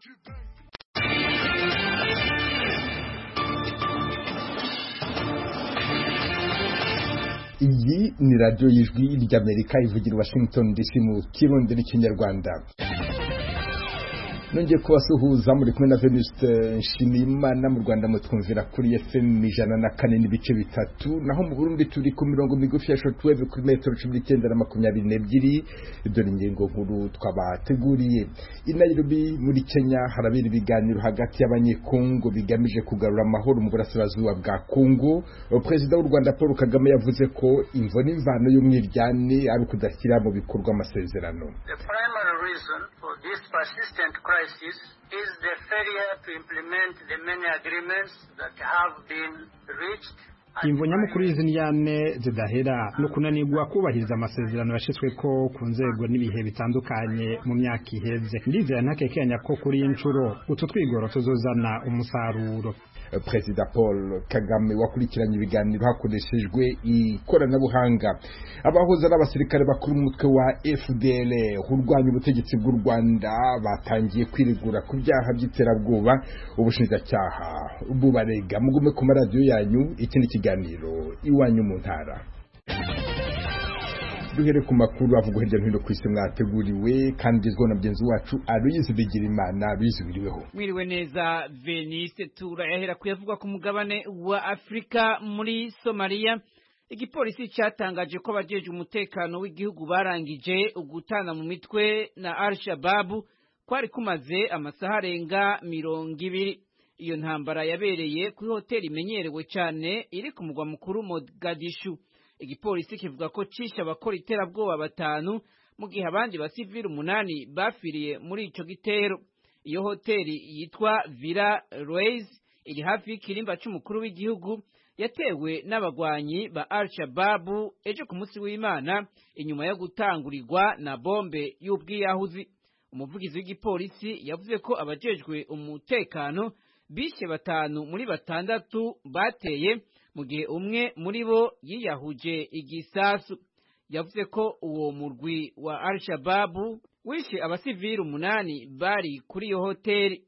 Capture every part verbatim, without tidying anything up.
iyi ni radiyo y'ijwi ry'Amerika ivugira Washington D C mu kirundi n'ikinyarwanda. Nongeye kubasuhuza muri kumwe na Venuste Nshimiyimana. Mu Rwanda mutwumvira kuri F M ijana na kane n'ibice bitatu, naho mu Burundi turi ku mirongo migufi ya shortwave kuri metero cumi n'icyenda na makumyabiri n'ebyiri. Dore ingingo nkuru twabateguriye. I Nairobi muri Kenya harabera ibiganiro hagati y'abanyekongo bigamije kugarura amahoro mu burasirazuba bwa Kongo. Perezida w'u Rwanda Paul Kagame yavuze ko imvo n'imvano y'umwiryane ari ukudashyira mu bikorwa amasezerano. The primary reason for this persistent crisis is the failure to implement the many agreements that have been reached. Imvo nyamukuru y'iziniyane zidahera no kunanirwa kubahiriza amasezerano yashitswe ko ku nzego n'ibihe bitandukanye mu myaka iheze. Ndizera ntakekenya ko kuri inshuro utu twigoro tuzozana umusaruro. Perezida Paul Kagame wakurikiranye ibiganiro hakoreshejwe ikoranabuhanga. Abahoze n'abasirikare bakuru mu mutwe wa F D L R urwanya ubutegetsi bw'u Rwanda batangiye kwirigura ku byaha by'iterabwoba. Ubushinjacyaha bubarega. Mugume ku maradiyo yanyu. Iki ni ikiganiro Iwanyu mu Ntara. Duhere ku makuru avugwa hirya no hino ku isi mwateguriwe kandi izwa na mugenzi wacu Aloyize Bigirimana. Bizubiriweho. Mwiriwe neza Venice. Turayahera kuyavuga ku mugabane wa Afrika. Muri Somalia igipolisi cyatangaje ko abajeje umutekano w'igihugu barangije ugutana mu mitwe na Al-Shabaab kwari kumaze amasaha arenga mirongo ibiri. Iyo ntambara yabereye kuri hoteli imenyerewe cyane iri ku mugwa mukuru Mogadishu. Igipolisi kivuga ko cisha abakora iterabwoba batanu mu gihe abandi basivili umunani bafiriye muri ico gitero. Iyo hoteli yitwa Villa Ruiz iri hafi y'ikirimba c'umukuru w'igihugu yatewe n'abagwanyi ba Al-Shabaab ejo ku munsi w'Imana inyuma yo gutangurirwa na bombe y'ubwiyahuzi. Umuvugizi w'igipolisi yavuze ko abajejwe umutekano bishe batanu muri batandatu bateye mu gihe umwe muri bo yiyahuje igisasu. Yavuze ko uwo murwi wa Al-Shabaab wishe abasivili umunani bari kuri iyo hoteli.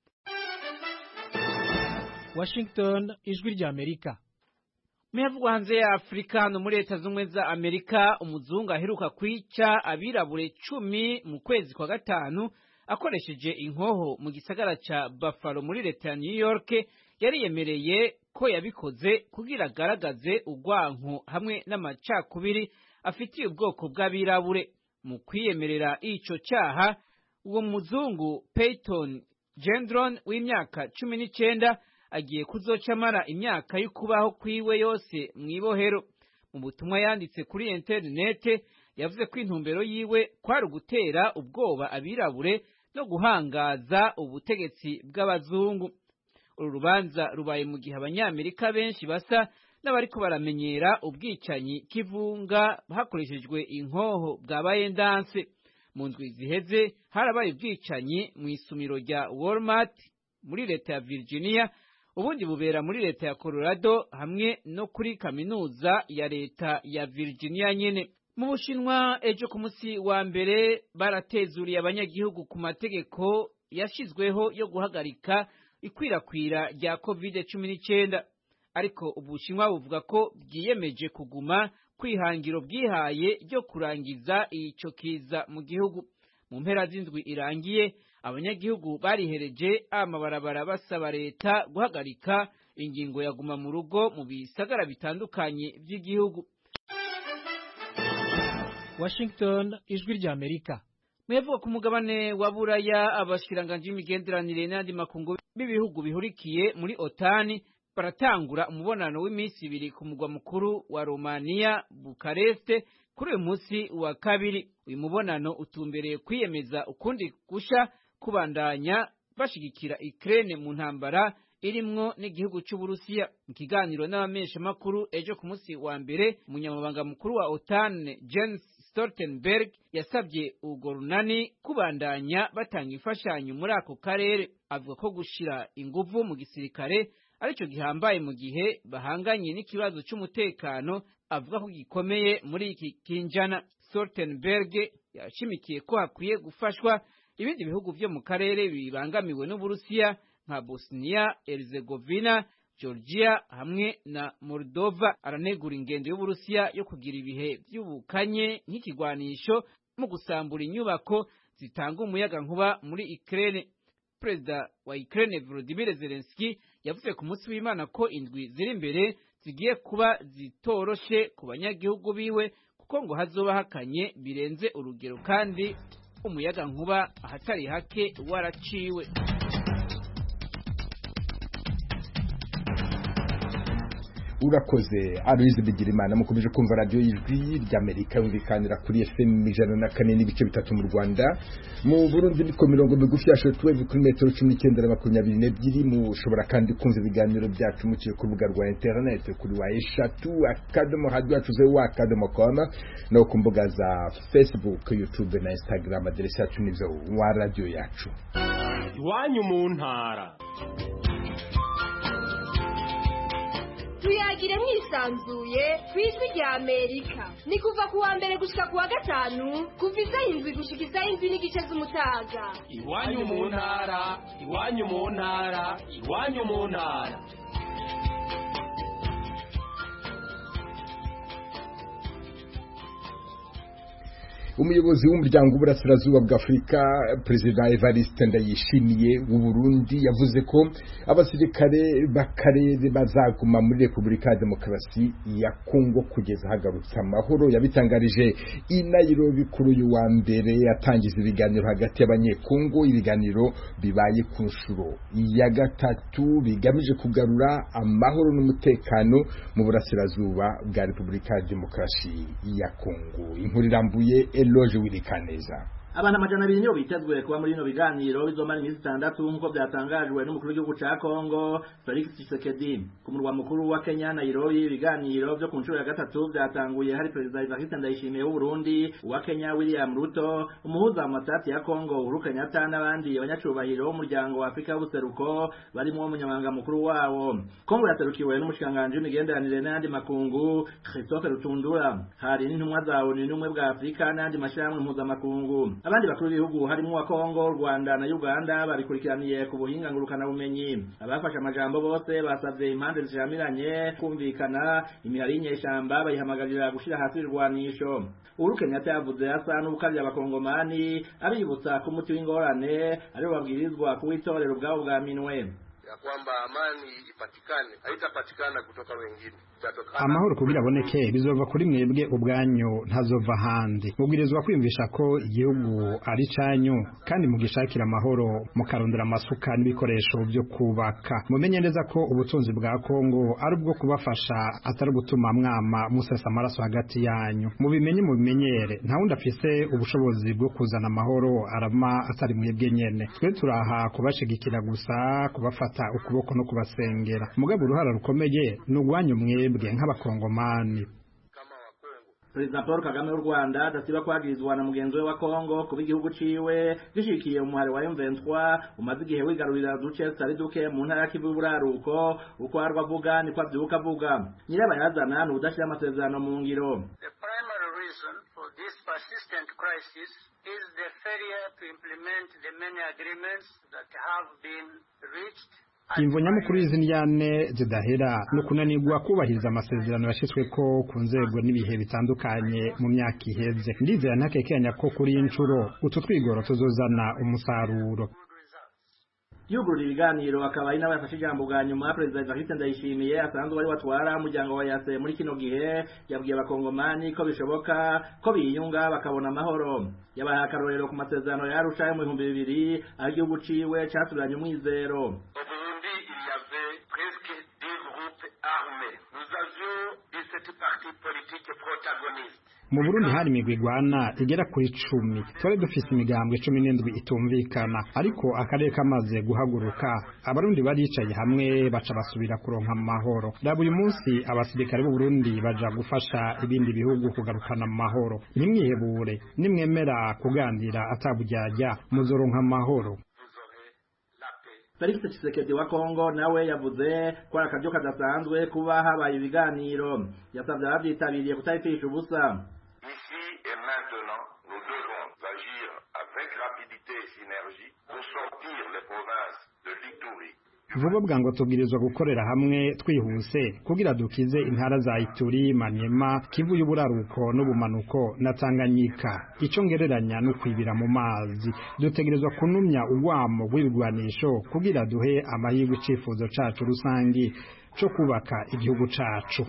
Washington, ijwi ry'Amerika. Muyavugwa hanze ya Afrika no muri Leta Zunze za Amerika, umuzungu aheruka kwica abirabure cumi mu kwezi kwa gatanu akoresheje inkoho mu gisagara ca Buffalo muri leta ya New York. Yariyemereye ko yabikoze kugira agaragaze urwanko hamwe n'amacakubiri afitiye ubwoko bw'abirabure. Mu kwiyemerera ico cyaha, uwo muzungu Peyton Gendron w'imyaka cumi n'icyenda agiye kuzocamara imyaka y'ukubaho kwiwe yose mwibohero. Mu butumwa yanditse kuri internet yavuze ko intumbero yiwe kwari gutera ubwoba abirabure no guhangaza ubutegetsi bw'abazungu. Uru rubanza rubaye mu gihe abanyamerika benshi basa n'abariko baramenyera ubwicanyi kivunga hakoreshejwe inkoho bwabaye ndanse. Mu ndwi ziheze harabaye ubwicanyi mu isumiro rya Walmart muri leta ya Virginia, ubundi bubera muri leta ya Colorado hamwe no kuri kaminuza ya leta ya Virginia nyene. Mu Bushinwa ejo ku munsi wa mbere baratezuriye abanyagihugu ku mategeko yashizweho yo guhagarika ikwirakwira rya covid cumi n'icyenda, ariko Ubushinwa buvuga ko bwiyemeje kuguma kwihangiro bwihaye ryo kurangiza ico kiza mu gihugu. Mu mpera z'indwi irangiye abanyagihugu barihereje amabarabara basaba leta guhagarika ingingo yaguma mu rugo mu bisagara bitandukanye by'igihugu. Washington, ijwi ry'Amerika. Mwevuga ku mugabane wa Buraya, abashiranganje imigenderanire n'andi makungu b'ibihugu bihurikiye muri OTAN baratangura umubonano w'iminsi ibiri ku mugwa mukuru wa Romania Bukarest kuri uyu munsi wa kabiri. Uyu mubonano utumbereye kwiyemeza ukundi gusha kubandanya bashigikira Ukraine mu ntambara irimwo n'igihugu cy'Uburusiya. Mu kiganiro n'abamesha makuru ejo ku munsi wa mbere, umunyamabanga mukuru wa OTAN Jens Stoltenberg yasabye urwo runani kubandanya batanga imfashanyo muri ako karere. Avuga ko gushira inguvu mu gisirikare arico gihambaye mu gihe bahanganye n'ikibazo cy'umutekano avuga ko gikomeye muri iki kinjana. Stoltenberg yashimikiye ko hakwiye gufashwa ibindi bihugu vyo mu karere bibangamiwe n'Uburusiya nka Bosnia Herzegovina, Georgia hamwe na Moldova. Aranegura ingendo y'Uburusiya yo kugira ibihe vy'ubukanye nk'ikigwanisho mu gusambura inyubako zitanga umuyaga nkuba muri Ukraine. Perezida wa Ukraine Volodymyr Zelensky yavuze ku munsi w'Imana ko indwi ziri imbere zigiye kuba zitoroshe ku banyagihugu biwe kuko ngo hazoba hakanye birenze urugero kandi umuyaga nkuba ahatari hake waraciwe. Urakoze Aloise Bigirimana. Mukomeje kumva radio y'ijwi ry'Amerika yumvikanira kuri F M ijana na kane n'ibice bitatu mu Rwanda. Mu Burundi niko mirongo migufi ya shortwave kuri metero cumi n'icyenda na makumyabiri n'ebyiri. Mushobora kandi kumva ibiganiro byacu muciye ku rubuga rwa internet kuri wa eshatu akadomo radio yacuze wa akadomo com no ku mbuga za Facebook, YouTube na Instagram. Aderesi yacu nizo wa radio yacu. Iwanyu mu ntara. Tuyagire mwisanzuye kw'ijwi rya Amerika. Ni kuva ku wa mbere gushika ku wa gatanu kuva isaha indwi gushika isaha indwi n'igice z'umutaga. Iwanyu mu ntara, iwanyu mu ntara, iwanyu mu ntara. Umuyobozi w'umuryango w'uburasirazuba bw'Afrika Perezida Evariste Ndayishimiye w'u Burundi yavuze ko abasirikare b'akarere bazaguma muri Repubulika ya Demokarasi ya Kongo kugeza hagarutse amahoro. Yabitangarije i Nairobi kuri uyu wa mbere yatangiza ibiganiro hagati y'abanyekongo. Ibiganiro bibaye ku nshuro ya gatatu bigamije kugarura amahoro n'umutekano mu burasirazuba bwa Repubulika ya Demokarasi ya Kongo. Inkuru irambuye Eloge Wirikaneza. Abana majana abiri niyo bitezwe kuba muri no biganiro bizomara iminsi itandatu nkuko byatangajwe n'umukuru w'igihugu ca Kongo Felix Tshisekedi ku murwa mukuru wa Kenya Nairobi. Ibiganiro byo ku nshuro ya gatatu byatanguye hari Perezida Evariste Ndayishimiye w'u Burundi, wa Kenya William Ruto, umuhuza wa matati ya Kongo Uhuru Kenyatta n'abandi abanyacubahiro b'umuryango wa Afrika y'ubuseruko barimo umunyamabanga mukuru wabo. Kongo yaserukiwe n'umushikanganje w'imigenderanire n'andi makungu Christophe Rutundura. Hari n'intumwa za O N U n'umwe bwa Afrika n'andi mashyirahamwe mpuzamakungu. Abandi bakuru b'ibihugu harimo wa Kongo, Rwanda na Uganda babikurikiraniye ku buhinga ngurukana bumenyi. Abafashe amajambo bose basavye impande zishamiranye kumvikana imihari y'inyeshamba bayihamagarira gushira hasi irwanisho. Uhuru Kenyatta yavuze asa n'ubukavya abakongomani abibutsa ku muti w'ingorane ari babwirizwa kuwitorera ubwabo bwa minwe ya kwamba amani ipatikane, haitapatikana kutoka wengine. Amahoro kugira aboneke bizova kuri mwebwe ubwanyu ntazova handi. Mubwirizwa kwiyumvisha ko igihugu ari canyu kandi mugishakira amahoro mukarondera amasuka n'ibikoresho byo kubaka. Mumenye neza ko ubutunzi bwa Kongo ari ubwo kubafasha atari gutuma mwama musesa amaraso hagati yanyu. Mubimenye mubimenyere nta wundi afise ubushobozi bwo kuzana amahoro arama atari mwebwe nyene. Twe turaha kubashigikira gusa, kubafata ukuboko no kubasengera. Mugabo uruhara rukomeye n'ugwanyu mwebwe nk'abakongomani. Perezida Paul Kagame w'u Rwanda adasiba kwagirizwa na mugenzi we wa Kongo kuba igihugu ciwe gishikiye umuhari wa M vingt-trois umaze igihe wigarurira duce tutari duke mu ntara ya Kivu y'Uburaruko. Uko arwa avuga niko avyuka avuga. Nyirabayazana n'ubudashira amasezerano mu ngiro. The primary reason for this persistent crisis is the failure to implement the many agreements that have been reached. Imvo nyamukuru z'indyane zidahera no kunanirwa kubahiriza amasezerano yashitsweko ku nzego n'ibihe bitandukanye mu myaka iheze. Ndizera ntakekenya ko kuri incuro utu twigoro tuzozana umusaruro. Yugurura ibiganiro akaba ari nawe yafashe ijambo bwa nyuma. Perezida Evariste Ndayishimiye asanzwe bari watwara umuryango wa Yase muri kino gihe yabwiye abakongomani ko bishoboka ko biyunga bakabona amahoro. Yabaha akarorero ku masezerano ya Arusha yo mu bihumbi bibiri aho igihugu ciwe caturanye umwizero. Mu Burundi hari imigwi igwana igera kuri cumi. Twari dufise imigambwe cumi n'indwi itumvikana, ariko akarere kamaze guhaguruka abarundi baricaye hamwe baca basubira kuronka amahoro. Raba uyu munsi abasirikare b'u Burundi baja gufasha ibindi bihugu kugarukana amahoro. Nimwihebure, nimwemera kugandira atabujyajya muzoronka amahoro. Felix Tshisekedi wa Kongo nawe yavuze ko akaryo kadasanzwe kuba habaye ibiganiro. Yasavye abavyitabiriye kutayitisha ubusa. Ici et maintenant, nous devons agir avec rapidité, vuba bwango tubwirizwa gukorera hamwe twihuse kugira dukize intara za Ituri, Maniema, Kivu y'uburaruko n'ubumanuko na Tanganyika. Ico ngereranya no kwibira mu mazi. Dutegerezwa kunumya ugwamo rw'ibigwanisho kugira duhe amahirwe icifuzo cacu rusangi cyo kubaka igihugu cacu.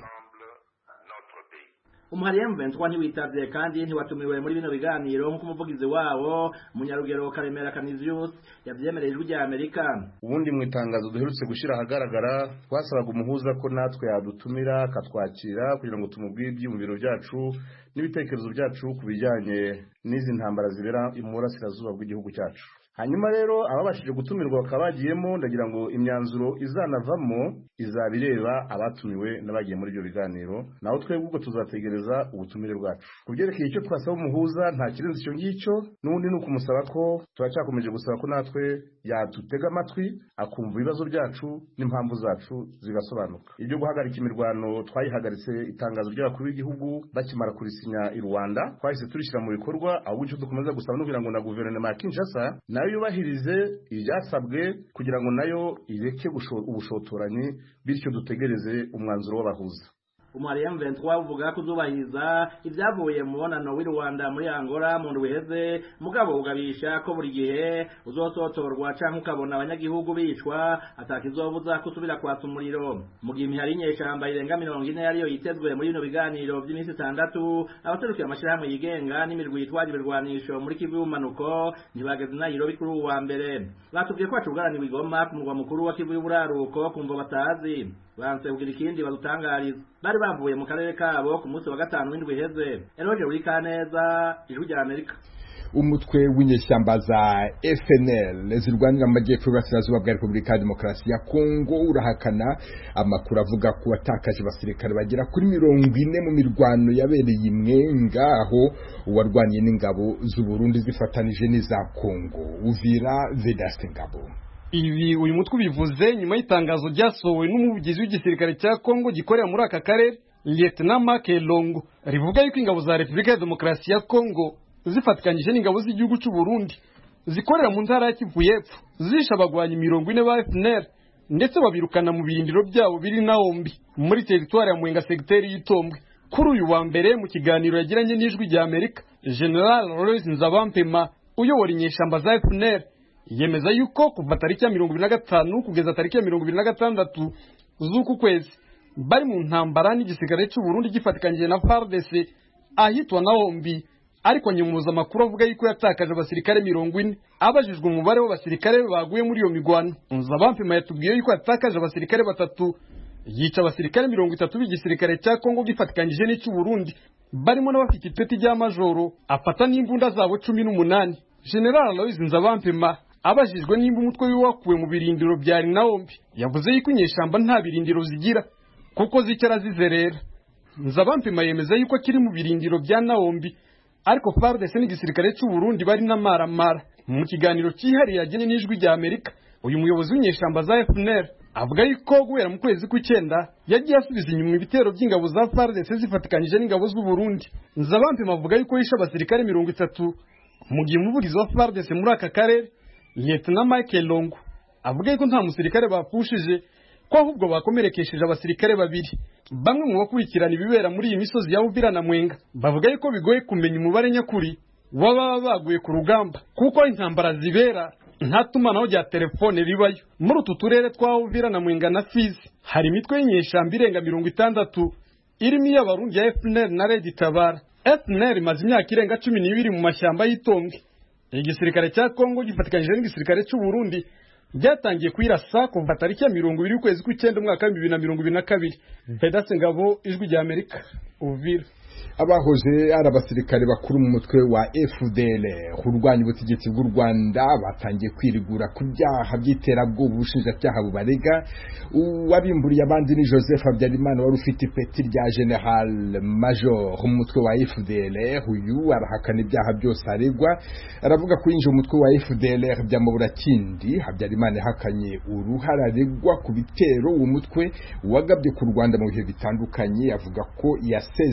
umuhari M vingt-trois ntiwitavye kandi ntiwatumiwe muri bino biganiro nk'uko umuvugizi wabo Munyarugero Karemera Canisius yavyemereye ijwi rya Amerika. Ubundi mu itangazo duherutse gushira ahagaragara twasabaga umuhuza ko natwe yadutumira akatwakira kugira ngo tumubwire ibyumviro byacu n'ibitekerezo byacu kubijyanye n'izi ntambara zibera mu burasirazuba bw'igihugu cyacu. Hanyuma rero ababashije gutumirwa bakabagiyemo ndagira ngo imyanzuro izanavamo izabireba abatumiwe n'abagiye muri ibyo biganiro, naho twebwe ubwo tuzategereza ubutumire bwacu. Kubyerekeye icyo twasaba umuhuza nta kirenze icyo ngicyo, n'ubundi ni ukumusaba ko turacyakomeje gusaba ko natwe yadutega amatwi akumva ibibazo byacu n'impamvu zacu zigasobanuka. Ibyo guhagarika imirwano twayihagaritse itangazo ry'abakuru b'igihugu bakimara kurisinya i Rwanda, twahise turishyira mu bikorwa, ahubwo icyo dukomeza gusaba no kugira ngo na guverinoma ya Kinshasa nayo yubahirize ibyasabwe kugira ngo nayo ireke ubushotoranyi, bityo dutegereze umwanzuro w'abahuza. umuhari M vingt-trois uvuga ko uzubahiriza ibyavuye mu mubonano w'i Rwanda muri Angola mu ndwi iheze, mugabo ugabisha ko buri gihe uzosotorwa canke ukabona abanyagihugu bicwa atakizobuza kusubira kwatsa umuriro. Mu gihe imihari inyeshamba irenga mirongo ine yariyo yitezwe muri bino biganiro by'iminsi itandatu, abaserukiye amashirahamwe yigenga n'imirwi yitwaje ibirwanisho muri Kivu y'ubumanuko ntibageze Nairobi kuri uwa mbere. Batubwiye ko bacugaraniwe i Goma ku murwa mukuru wa Kivu y'uburaruko ku mvo batazi. Banse kugira ikindi badutangariza. Bari bavuye mu karere kabo ku munsi wa gatanu w'indwi iheze. Eroje Urikaneza, ijwi rya Amerika. Umutwe w'inyeshyamba za F N L zirwanira mu majyepfo y'Uburasirazuba bwa Repubulika ya Demokarasi ya Kongo urahakana amakuru avuga ko watakaje abasirikare bagera kuri mirongo ine mu mirwano yabereye Mwenga, aho uwarwaniye n'ingabo z'u Burundi zifatanije n'iza Kongo. Uvira Vedaste Ngabo. Ibi uyu mutwe bivuze nyuma y'itangazo ryasohowe n'umuvugizi w'igisirikare cya Kongo gikorera muri aka karere Lieutenant Mark Elongo, rivuga yuko ingabo za Repubulika ya Demokarasi ya Kongo zifatikanyije n'ingabo z'igihugu cy'u Burundi zikorera mu ntara ya Kivu y'Epfo zisha abagwanyi mirongo ine ba F N L ndetse babirukana mu birindiro byabo biri Naombi muri teritwari ya Mwenga segiteri y'Itombwe. Kuri uyu wa mbere mu kiganiro yagiranye n'ijwi rya Amerika, General Royce Nzabampema uyobora inyeshamba za F N L yemeza yuko kuva tariki ya mirongo ibiri na gatanu kugeza tariki ya mirongo ibiri na gatandatu z'uku kwezi bari mu ntambara n'igisirikare cy'u Burundi gifatikanyije na F A R D C ahitwa Naombi, ariko nyemuza makuru avuga yuko yatakaje abasirikare mirongo ine. Abajijwe umubare w'abasirikare baguye muri iyo migwano, Nzabampema yatubwiye yuko yatakaje abasirikare batatu, yica abasirikare mirongo itatu b'igisirikare cya Kongo gifatikanyije n'icy'u Burundi barimo n'abafite ipeti rya majoro, afata n'imbunda zabo cumi n'umunani. General Aloys Nzabampema abajijwe nimba umutwe wiwakuwe mu birindiro bya Naombi yavuze yuko inyeshamba nta birindiro zigira kuko zicara zizerera. Nzabampema yemeza yuko kiri mu birindiro bya Naombi, ariko F A R D C n'igisirikare cy'u Burundi bari n'amaramara. Mu kiganiro cyihariye yagene n'ijwi rya Amerika, uyu muyobozi w'inyeshamba za F N L avuga yuko guhera mu kwezi kw'icyenda yagiye asubiza inyuma ibitero by'ingabo za F A R D C zifatikanyije n'ingabo z'u Burundi. Nzabampema avuga yuko yishe abasirikare mirongo itatu, mu gihe umuvugizi wa F A R D C muri aka karere Lieutenant Mark Elongo avuga yuko nta musirikare bapushije, ko ahubwo bakomerekesheje abasirikare babiri. Bamwe mu bakurikirana ibibera muri iyi misozi ya Uvira na Mwenga bavuga yuko bigoye kumenya umubare nyakuri w'ababa baguye ku rugamba, kuko intambara zibera nta tumanaho rya telefone ribayo. Muri utu turere twa Uvira na Mwenga na Fizi hari imitwe y'inyeshamba irenga mirongo itandatu irimo iy'abarundi ya F N L na Red Tabara. F N L imaze imyaka irenga cumi n'ibiri mu mashyamba y'Itombwe. Igisirikare cya Kongo gifatikanyije n'igisirikare cy'u Burundi byatangiye kwirasa kuva tariki ya mirongo ibiri y'ukwezi kw'icyenda umwaka wa bibiri na mirongo ibiri na kabiri. Vedaste Ngabo, ijwi rya Amerika, Uvira. Abahoze ari abasirikare bakuru mu mutwe wa F D L R urwanya ubutegetsi bw'u Rwanda batangiye kwirigura ku byaha by'iterabwoba ubushinjacyaha bubarega. Uwabimburiye abandi ni Joseph Habyarimana wari ufite ipeti rya General Major mu mutwe wa F D L R. Uyu arahakana ibyaha byose aregwa, aravuga ko yinjiye mu mutwe wa F D L R byamubura kindi. Habyarimana yahakanye uruhare aregwa ku bitero uwo mutwe wagabye ku Rwanda mu bihe bitandukanye, avuga ko yasezeye muri uwo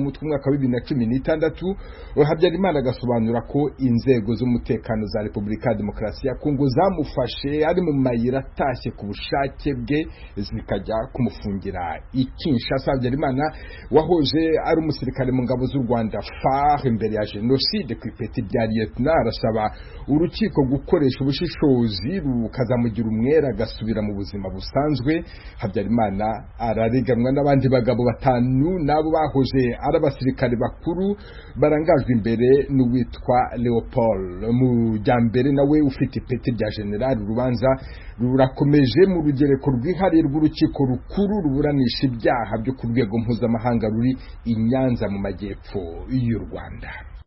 mu mutwe umwaka wa bibiri na cumi n'itandatu. Habyarimana agasobanura ko inzego z'umutekano za Repubulika ya Demokarasi ya Kongo zamufashe ari mu mayira atashye ku bushake bwe zikajya kumufungira i Kinshasa. Habyarimana wahoje ari umusirikare mu ngabo z'u Rwanda F A R imbere ya jenoside ku ipeti rya lieutenant arasaba urukiko gukoresha ubushishozi rukazamugira umwera agasubira mu buzima busanzwe. Habyarimana arareganwa n'abandi bagabo batanu nabo bahoje ari abasirikare bakuru barangajwe imbere n'uwitwa Leopold Mujyambere nawe ufite ipeti rya general. Urubanza rurakomeje mu rugereko rwihariye rw'urukiko rukuru ruburanisha ibyaha byo ku rwego mpuzamahanga ruri i Nyanza mu majyepfo y'u Rwanda.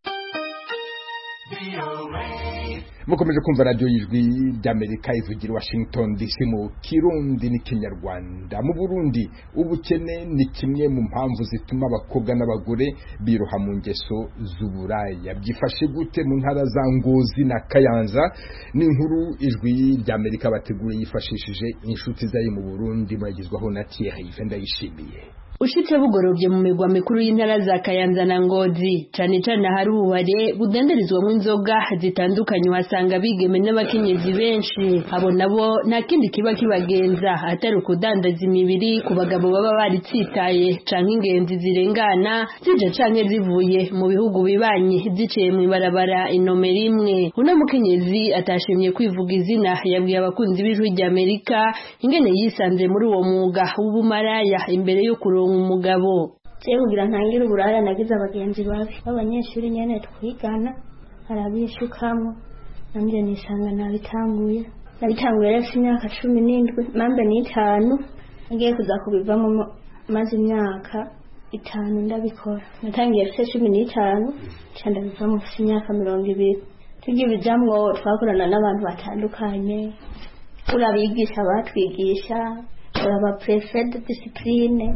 Mukomeje kumva radio y'ijwi ry'Amerika ivugira i Washington D C mu Kirundi n'Ikinyarwanda. Mu Burundi ubukene ni kimwe mu mpamvu zituma abakobwa n'abagore biroha mu ngeso z'uburaya. Byifashe gute mu ntara za Ngozi na Kayanza? Ni inkuru ijwi ry'Amerika bateguye yifashishije inshuti zayo mu Burundi mwagizwaho na Thierry Vendayishimiye. Ushitse bugorobye mu migwa mikuru y'intara za Kayanza na Ngozi cane cane hari ububare budandarizwamo inzoga zitandukanye wasanga bigeme n'abakenyezi benshi. Abo nabo nta kindi kiba kibagenza atari ukudandaza imibiri ku bagabo baba baritsitaye canke ingenzi zirengana zija canke zivuye mu bihugu bibanye ziciye mu ibarabara inomero imwe. Uno mukenyezi atashimye kwivuga izina yabwiye abakunzi b'ijwi ry'Amerika ingene yisanze muri uwo mwuga w'ubumaraya imbere yo kuronka umugabo. Cyo kugira ntangira uburaya nagize abagenzi babi abanyeshuri nyene twigana arabishukamo nanje nisanga nabitanguye nabitanguye rero imyaka cumi n'indwi mambe n'itanu ngiye kuza kubivamo maze imyaka itanu ndabikora. Natangiye mfite cumi n'itanu cyanda bivamo mfite imyaka mirongo ibiri. Tugiye bijamwo twakorana n'abantu batandukanye, urabigisha batwigisha, uraba prefet de discipline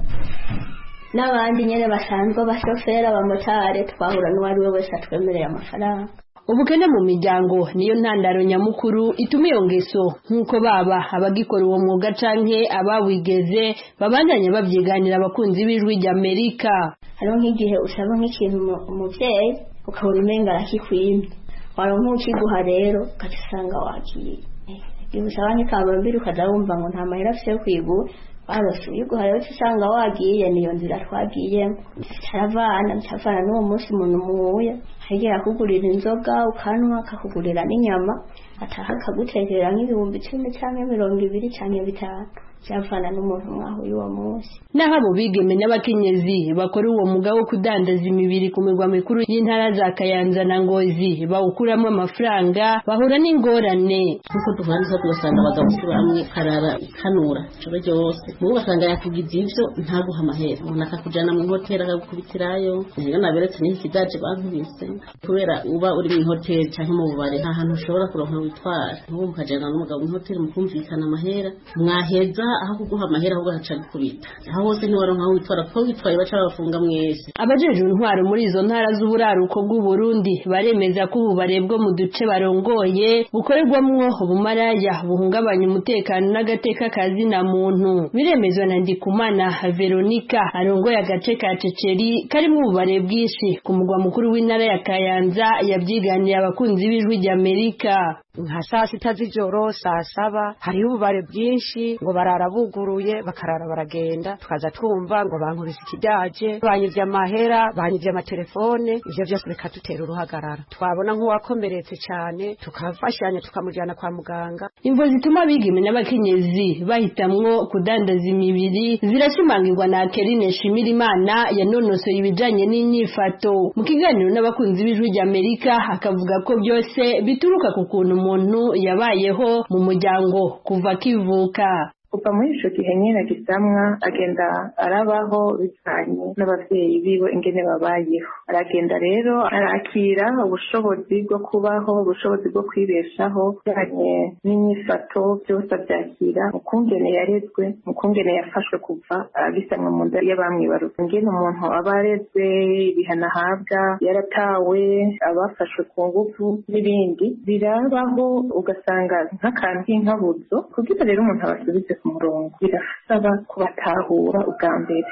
n'abandi nyene basanzwe bashofera abamotari twahura n'uwari we wese atwemereye amafaranga. Ubukene mu miryango niyo ntandaro nyamukuru ituma iyo ngeso nk'uko baba abagikora uwo mwuga canke abawigeze babandanya babyiganira abakunzi b'ijwi ry'Amerika. Hariho nk'igihe usaba nk'ikintu umuvyeyi ukabona umenga arakikwimye, waronka ukiguha rero ugasanga wagiye. Igihe usaba nk'ikambambiri ukaza wumva ngo nta mahera afise yo kwigura barose uyiguha rero usanga wagiye. Niyo nzira twagiyemo caravana ncavana n'uwo munsi umuntu muhuye hagera akugurira inzoga ukanwa akakugurira n'inyama ataha akagutekerera nk'ibihumbi icumi canke mirongo ibiri canke bitanu cyavana n'umuntu mwahuye uwo munsi. Naho abo bigeme n'abakenyezi bakora uwo muga wo kudandaza imibiri ku migwa mikuru y'intara za Kayanza na Ngozi bawukuramo amafaranga bahura n'ingorane. Kuko duhanze tugasanga abagabo bamwe karara ikanura cyo byose mu basanga yakugize ivyo ntaguha amahera umuntu akakujana mu hoteli akagukubitirayo ngira naberetse n'ikidaje bankubise kubera uba uri mu hoteli cyangwa mu bubare nta hantu ushobora kuronka witwara n'ubu mukajana n'umugabo mu hoteli mukumvikana amahera mwaheza aho kuguha amahera ahubwo haca kubita aho hose ntiwaronka aho witwara kuko witwaye baca bafunga mwese. Abajeje intwaro muri izo ntara z'uburaruko bw'u Burundi baremeza ko ububare bwo mu duce barongoye bukorerwamwo ubumaraya buhungabanya umutekano n'agateka kazina muntu. Biremezwa na Ndikumana Veronica arongoye agace ka Ceceri karimo ububare bwinshi ku mugwa mukuru w'intara ya Kayanza yabyiganiye abakunzi b'ijwi ry'Amerika. Nka saa sita z'ijoro saa saba hariho ububare bwinshi ngo barara buguruye bakarara baragenda tukaza twumva ngo bankubise ikidaje banyivye amahera banyivye amatelefone ivyo byose bikadutera uruhagarara twabona nk'uwakomeretse cyane tukafashanya tukamujyana kwa muganga. Imvo zituma bigime n'abakenyezi bahitamwo kudandaza imibiri zirashimangirwa na Kerine Shimirimana yanonosoye ibijanye n'inyifato. Mu kiganiro n'abakunzi b'ijwi ry'Amerika akavuga ko byose bituruka ku kuntu umuntu yabayeho mu muryango kuva kivuka. Kuva muri ico gihe nyene gisamwa agenda arabaho bivanye n'abavyeyi biwe ingene babayeho. Aragenda rero arakira ubushobozi bwo kubaho, ubushobozi bwo kwibeshaho bijanye n'inyifato byose avyakira mukungene yarezwe, mukungene yafashwe kuva bisamwe mu nda y'abamwibarutse. Ingene umuntu aba arezwe, ibihano ahabwa, yaratawe, abafashwe ku nguvu n'ibindi birabaho ugasanga nk'akantu k'inkabuzo kugira rero umuntu abasubize ku murongo birasaba kubatahura ubwa mbere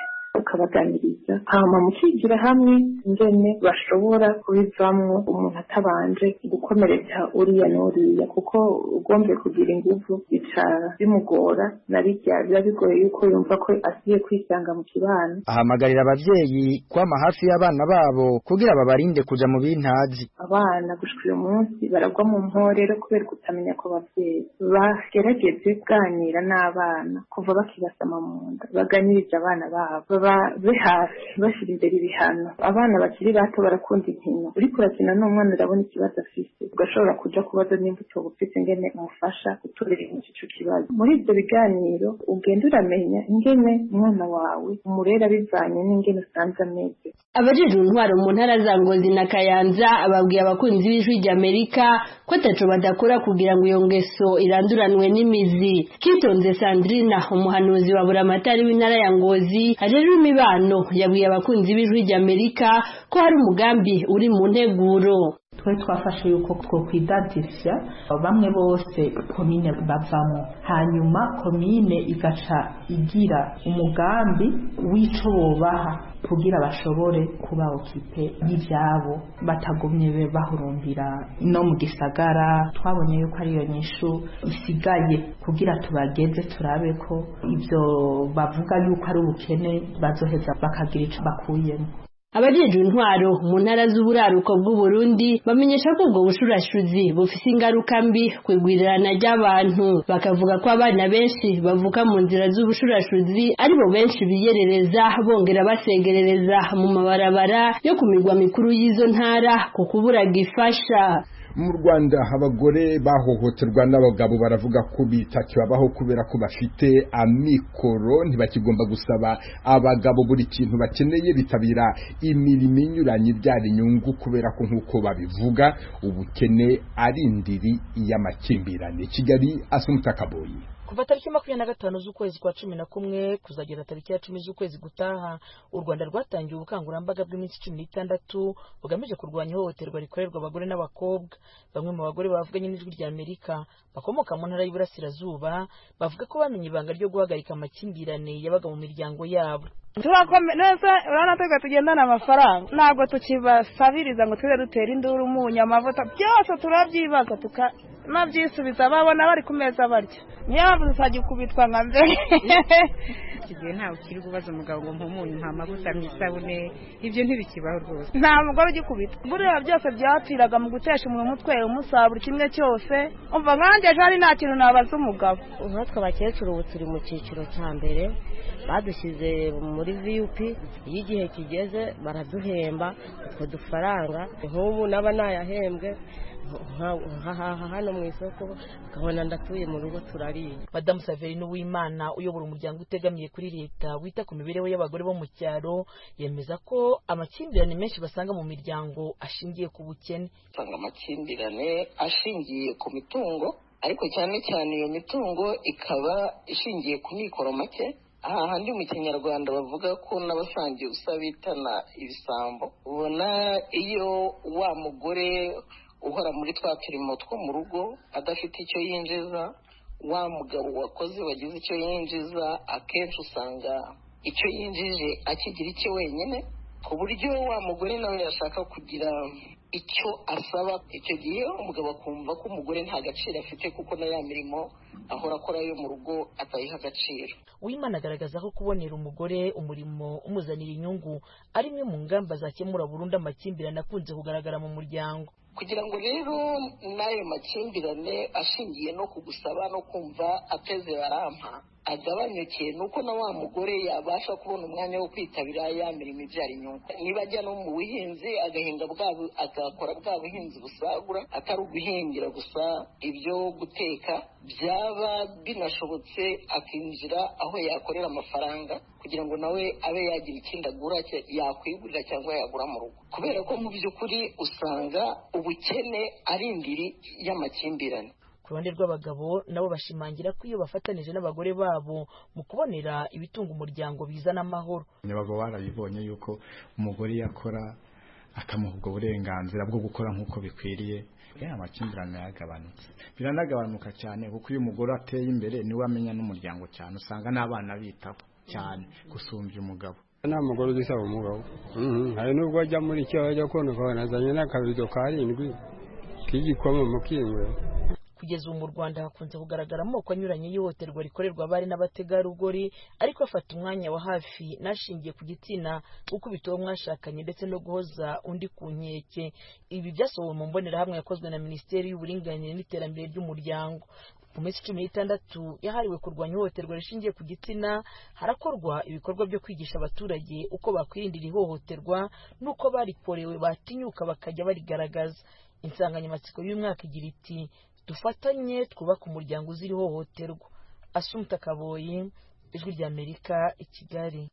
mukabaganiriza hama mukigira hamwe ingene bashobora kubivamwo umuntu atabanje gukomeretsa uriya n'uriya kuko ugombe kugira inguvu bicara bimugora na birya biba bigoye yuko yumva ko asiye kwisanga mu kibano. Ahamagarira abavyeyi kwama hafi y'abana babo kugira babarinde kuja mu bintazi. Abana gushika uyu munsi baragwa mu mporero kubera kutamenya ko bavyeyi bagerageze kuganira n'abana kuva bakibasama mu nda baganiriza abana babo babe hafi bashira imbere ibihano. Abana bakiri bato barakunda inkino, uriko urakina n'umwana urabona ikibazo afise ugashobora kuja kubaza nimba uco bufise ingene umufasha gutorera ico kibazo. Muri ivyo biganiro ugenda uramenya ingene umwana wawe umurera bivanye n'ingene usanze ameze. Abajejwe intwaro mu ntara za Ngozi na Kayanza ababwiye abakunzi b'ijwi ry'Amerika ko ataco badakora kugira ngo iyo ngeso iranduranwe n'imizi. Kitonze Sandrina umuhanuzi wa buramatari w'intara ya Ngozi ajejwe imibano yabwiye abakunzi b'ijwi ry'Amerika ko hari umugambi uri mu nteguro. Twe twafashe yuko twokwidatifya bamwe bose komine bavamo, hanyuma komine igaca igira umugambi w'ico bobaha kugira bashobore kuba okipe y'ivyabo batagumye be bahurumbira no mu gisagara. Twabonye yuko ariyo nyishu isigaye kugira tubageze turabe ko ivyo bavuga yuko ari ubukene bazoheza bakagira ico bakuyemo. Abajejwe intwaro mu ntara z'uburaruko bw'u Burundi bamenyesha ko ubwo bushurashuzi bufise ingaruka mbi kwigwirirana ry'abantu, bakavuga ko abana benshi bavuka mu nzira z'ubushurashuzi aribo benshi biyerereza bongera basegerereza mu mabarabara yo ku migwa mikuru y'izo ntara ku kubura gifasha. Mu Rwanda abagore bahohoterwa n'abagabo baravuga ko bitakibabaho kubera ko bafite amikoro, ntibakigomba gusaba abagabo buri kintu bakeneye, bitabira imirimo inyuranye ibyara inyungu kubera ko nk'uko babivuga ubukene ari indiri y'amakimbirane. Kigali, Asumta Kaboyi. Kuva tariki makumyabiri na gatanu z'ukwezi kwa cumi na kumwe kuzagera tariki ya cumi z'ukwezi gutaha, u Rwanda rwatangiye ubukangurambaga bw'iminsi cumi n'itandatu bugamije kurwanya ihohoterwa rikorerwa abagore n'abakobwa. Bamwe mu bagore bavuganye n'ijwi rya Amerika bakomoka mu ntara y'Iburasirazuba bavuga ko bamenye ibanga ryo guhagarika amakimbirane yabaga mu miryango yabo. Turakome neza urana twega tugendana amafaranga ntabwo tukibasabiriza ngo tube dutera induru umunyu amavuta byose turabyibaza tuka nabyisubiza babona bari ku meza barya niyo mpamvu tuzajya kubitwa nka mbere. Kigiye ntawe ukiri kubaza umugabo ngo mpumunyu nta mavuta n'isabune ibyo ntibikibaho rwose. Nta mugore ugikubita buriya byose byapfiraga mu gutesha umuntu umutwe umusabura kimwe cyose umva nkanjye jari nta kintu nabaza umugabo. Nkatwe abakecuru ubu turi mu cyiciro cya mbere badushyize muri V U P, iyo igihe kigeze baraduhemba utwo dufaranga nk'ubu naba nayahembwe hano mu isoko ukabona ndatuye mu rugo turariye. Madamu Saverine Uwimana uyobora umuryango utegamiye kuri leta wita ku mibereho y'abagore bo mu cyaro yemeza ko amakimbirane menshi basanga mu miryango ashingiye ku bukene. Usanga amakimbirane ashingiye ku mitungo, ariko cyane cyane iyo mitungo ikaba ishingiye ku mikoro make. Aha handi mu Kinyarwanda bavuga ko n'abasangiye ubusa bitana ibisambo. Ubona iyo wa mugore uhora muri twa turimo two mu rugo adafite icyo yinjiza, wa mugabo wakoze wagize icyo yinjiza akenshi usanga icyo yinjije akigira icyo wenyine, ku buryo wa mugore nawe yashaka kugira icyo asaba, icyo gihe umugabo akumva ko umugore nta gaciro afite kuko na ya mirimo ahora akora yo mu rugo atayiha agaciro. Uwimana agaragaza ko kubonera umugore umurimo umuzanira inyungu ari imwe mu ngamba zakemura burundu amakimbirane akunze kugaragara mu muryango. Kugira ngo rero n'ayo makimbirane ashingiye no kugusaba no kumva ateze barampa agabanyuke, nuko na wa mugore yabasha kubona umwanya wo kwitabira ya mirimo ibyara inyungu. Niba ajya no mu buhinzi agahinga bwabo agakora bwa buhinzi busagura, atari uguhingira gusa ibyo guteka, byaba binashobotse akinjira aho yakorera amafaranga kugira ngo nawe abe yagira ikindi agura yakwigurira cyangwa yagura mu rugo, kubera ko mu by'ukuri usanga ubukene ari indiri y'amakimbirane. Ku ruhande rw'abagabo nabo bashimangira ko iyo bafatanije n'abagore babo mu kubonera ibitunga umuryango bizana amahoro. Abagabo barabibonye yuko umugore yakora akamuha ubwo burenganzira bwo gukora nk'uko bikwiriye, amakimbirane yagabanutse, biranagabanuka cyane kuko iyo umugore ateye imbere niwe amenya n'umuryango cyane, usanga n'abana bitaho cyane gusumbya umugabo. nta mugore udusaba umugabo hari n'ubwo ajya muri icyo ajya kubona ukabona azanye n'akabido karindwi k'igikoma mu kingwe. Kugeza ubu mu Rwanda hakunze kugaragara amoko anyuranye y'ihohoterwa rikorerwa abari n'abategarugori ariko afata umwanya wa hafi nashingiye ku gitsina gukubita uwo mwashakanye ndetse no guhoza undi ku nkeke. Ibi byasohowe mu mbonerahamwe yakozwe na Minisiteri y'Uburinganire n'Iterambere ry'Umuryango. Mu minsi cumi n'itandatu yahariwe kurwanya ihohoterwa rishingiye ku gitsina harakorwa ibikorwa byo kwigisha abaturage uko bakwirindira ihohoterwa n'uko barikorewe batinyuka bakajya barigaragaza. Insanganyamatsiko y'umwaka igira iti dufatanye twubaka umuryango uzira ihohoterwa. Assumpta Kaboyi, Ijwi ry'Amerika, i Kigali.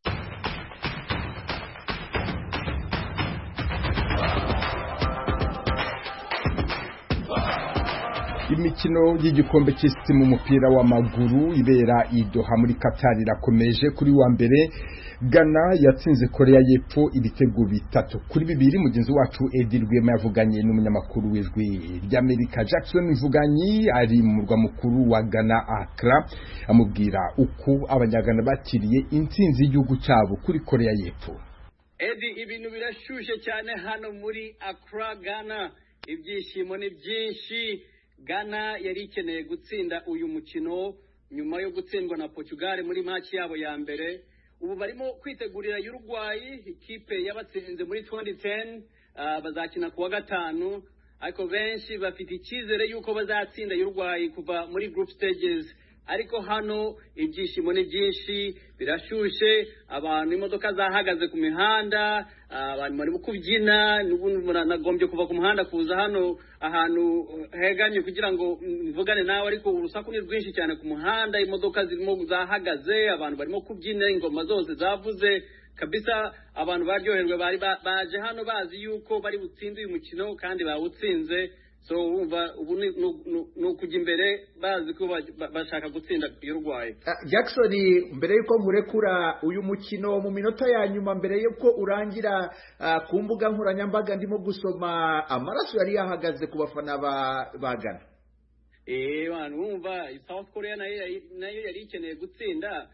Imikino y'igikombe cy'isi mu mupira w'amaguru ibera i Doha muri Qatar irakomeje. Kuri wa mbere Ghana yatsinze Korea y'Epfo ibitego bitatu kuri bibiri. Mugenzi wacu Edi Rwema yavuganye n'umunyamakuru w'Ijwi ry'Amerika Jackson Mvuganyi ari mu murwa mukuru wa Ghana Accra, amubwira uko abanyagana bakiriye intsinzi y'igihugu cyabo kuri Korea y'Epfo. Edi, ibintu birashushe cyane hano muri Accra, Ghana. Ibyishimo ni byinshi. Ghana yari ikeneye gutsinda uyu mukino nyuma yo gutsindwa na Portugal muri match yabo ya mbere. Ubu barimo kwitegurira Uruguay, ikipe yabatsinze muri twenty ten, uh, bazakina kuwa gatanu, ariko benshi bafite icyizere yuko bazatsinda Uruguay kuva muri group stages. Ariko hano ibyishimo ni byinshi, birashushe, abantu imodoka zahagaze ku mihanda, abantu bari kubyina, nagombye kuva ku muhanda kuza hano ahantu heganye kugira ngo mvugane nawe, ariko urusaku ni rwinshi cyane ku muhanda, imodoka zirimo zahagaze, abantu barimo kubyina, ingoma zose zavuze kabisa. Abantu baryoherwe, bari baje hano bazi yuko bari butsinde uyu mukino kandi bawutsinze. So umva ubu no kujya imbere bazi ko bashaka gutsinda Uruguay. Jackson, mbere yuko murekura uyu mukino mu minota ya nyuma mbere yuko urangira, uh, ku mbuga nkoranyambaga ndimo gusoma amaraso yari yahagaze ku bafana ba bagana. Eh wana umva South Korea nayo nayo yari ikeneye gutsinda,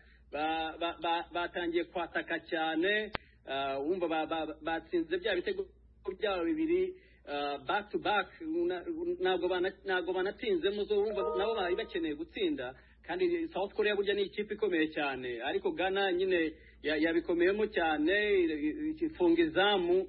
batangiye ba, ba, kwataka cyane, uh, umva batsinze bya bitego byabo bibiri Uh, back to back, ntabwo bana ntabwo banatinze muzo urumva nabo bari bakeneye gutsinda, kandi South Korea burya ni ikipe ikomeye cyane, ariko Ghana nyine yabikomeyemo cyane, ifunga izamu,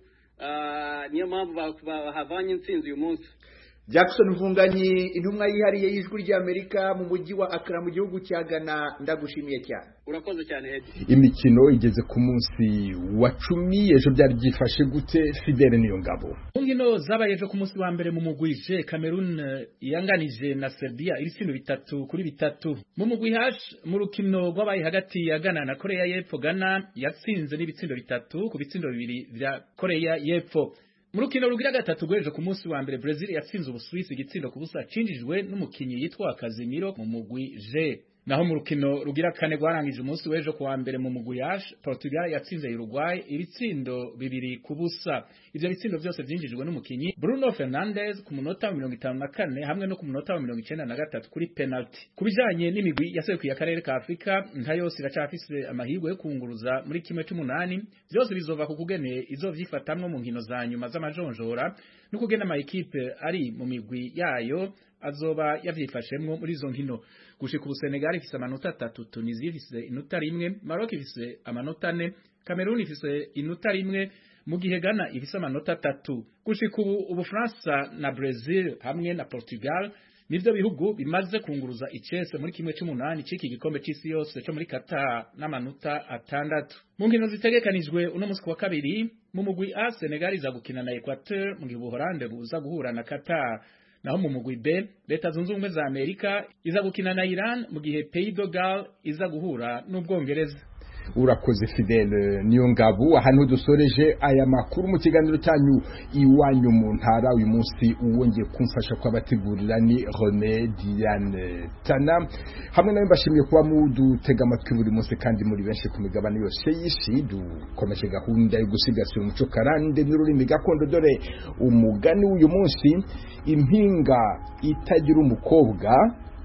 uh, niyo mpamvu bahavanye intsinzi uyu munsi. Jackson Mvunganyi, intumwa yihariye y'Ijwi ry'Amerika mu mujyi wa Accra mu gihugu cya Ghana, ndagushimiye cyane. Urakoze cyane Edi. Imikino igeze ku munsi wa cumi, ejo byari byifashe gute? Fidele Niyongabo. Inkino zabaye ejo ku munsi wa mbere mu mugwi G, Cameroon yanganije na Serbia ibitsino bitatu kuri bitatu. Mu mugwi H, mu rukino rwabaye hagati ya Ghana na Korea y'Epfo, Ghana yatsinze n'ibitsindo bitatu ku bitsindo bibiri vya Korea y'Epfo. Mu rukino rugira gatatu rw'ejo ku munsi wa mbere, Brazil yatsinze Ubusuwisi igitsindo ku busa cinjijwe n'umukinyi yitwa Casemiro mu mugwi G. Naho mu rukino rugira kane rwarangije umunsi w'ejo ku wa mbere mu mugwi H, Portugal yatsinze Uruguay ibitsindo bibiri ku busa. Ivyo bitsindo byose vyinjijwe n'umukinyi Bruno Fernandes ku munota wa mirongo itanu na kane hamwe no ku munota wa mirongo icenda na gatatu kuri penalty. Kubijanye n'imigwi yaserukiye akarere ka Afrika, nta yose iracafise amahirwe yo kunguruza muri kimwe cy'umunani. Byose bizova ku kugene izovyifatamwe mu nkino za nyuma z'amajonjora no kugena ama equipe ari mu migwi yayo azoba yavyifashemwo muri izo nkino. Gushika ubu Senegal ifise amanota atatu, Tunisia ifise inota rimwe, Maroc ifise amanota ane, Cameroon ifise inota rimwe, mu gihe Ghana ifise amanota atatu. Gushika ubu Ubufaransa na Brazil hamwe na Portugal nivyo bihugu bimaze kunguruza icese muri kimwe cy'umunani c'iki gikombe c'isi yose cyo muri Qatar n'amanota atandatu. Mu nkino zitegekanijwe uno musi wa kabiri, mu mugwi A Senegal iza gukina na Equateur, mu gihe Ubuholande buza guhura na Qatar. Naho mu mugwi B, Leta Zunze Ubumwe za Amerika iza gukina na Iran, mu gihe Pays de Galles iza guhura n'Ubwongereza. Urakoze Fidele Niyongabo. Ahantu dusoreje aya makuru mu kiganiro cyanyu iwanyu mu ntara. Uyu munsi uwongeye kumfasha kwabategurira ni René Diane Tana. Hamwe nawe mbashimiye kuba mudutega amatwi buri munsi kandi muri benshi ku migabane yose y'isi. Dukomeje gahunda yo gusigasira umuco karande n'ururimi gakondo. Dore umugani w'uyu munsi: impinga itagira umukobwa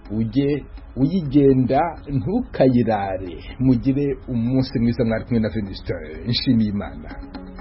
ujye uyigenda ntukayirare mugire umunsi mwiza mwari kumwe na Venuste Nshimiyimana.